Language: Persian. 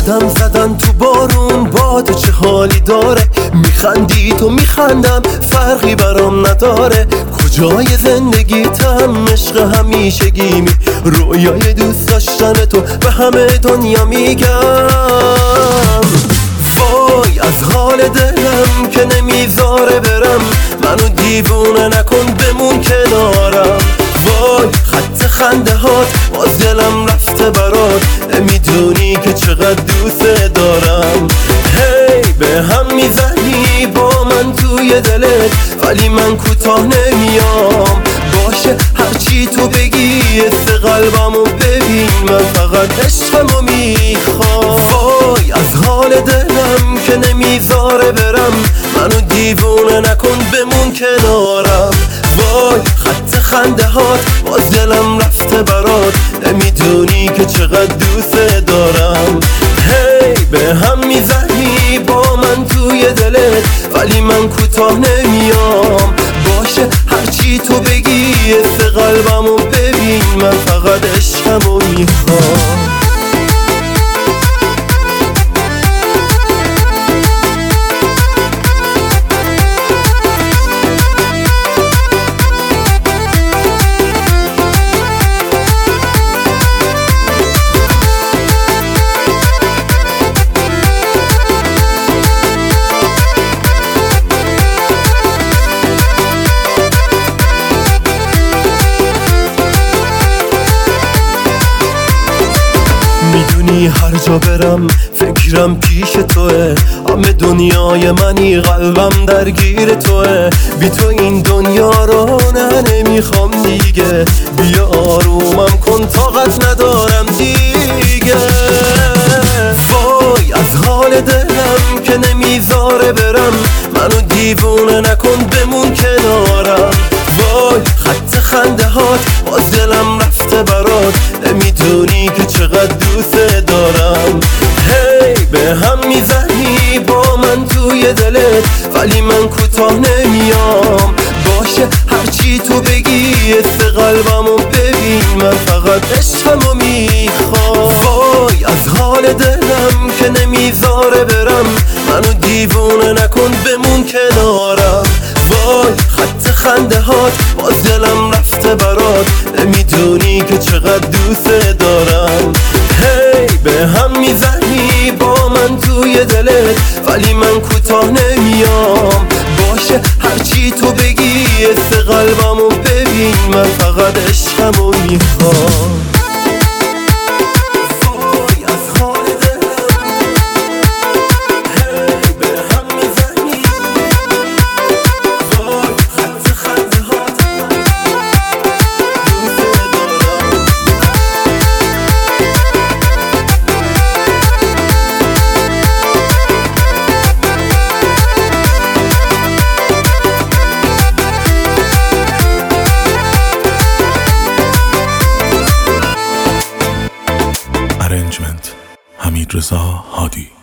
قدم زدن تو بارون با تو چه حالی داره؟ میخندی تو میخندم فرقی برام نداره. کجای زندگیتم عشق همیشگیمی، رویای دوست داشتن تو به همه دنیا میگم. وای از حال دلم که نمیذاره برم، منو دیوونه نکن بمون کنارم. وای خط خنده هات باز دلم رفته برات، نمیدونی که چقدر دوست دارم. هی به هم میزنی با من توی دلت، ولی من کوتاه نمیام. باشه هرچی تو بگی است قلبمو ببین، من فقط عشقمو میخوام. وای از حال دلم که نمیذاره برم، منو دیوونه نکن بمون کنارم. وای خط خنده هات باز دلم رفته برات، نمیدونی که چقدر دوست دارم. هی به هم میزنی با من توی دلت، ولی من کوتاه نمیام. باشه هرچی تو بگی است قلبمو ببین، من فقط عشقمو میخوام. میدونی هر جا برم فکرم پیش توه، همه دنیای منی قلبم درگیر توه. بی تو این دنیا رو نمیخوام دیگه، بیا آرومم کن طاقت ندارم دیگه. وای از حال دلم که نمیذاره برم، منو دیوونه نکن بمون کنارم. وای خط خنده هات باز دلم رفته برات، نمیدونی که چقدر دوست دارم. هی به هم میزنی با من توی دلت، ولی من کوتاه نمیام. باشه هرچی تو بگی است قلبمو ببین، من فقط عشقمو میخوام. وای از حال دلم که نمیذاره برم، منو دیوونه نکن بمون کنارم. وای خط خنده هات باز دلم رفته برات، نمیدونی که چقدر دوست دارم. هی به هم میزنی با من توی دلت، ولی من کوتاه نمیام. باشه هرچی تو بگی است قلبمو ببین، من فقط عشقمو میخوام. Arrangement حمیدرضا هادی.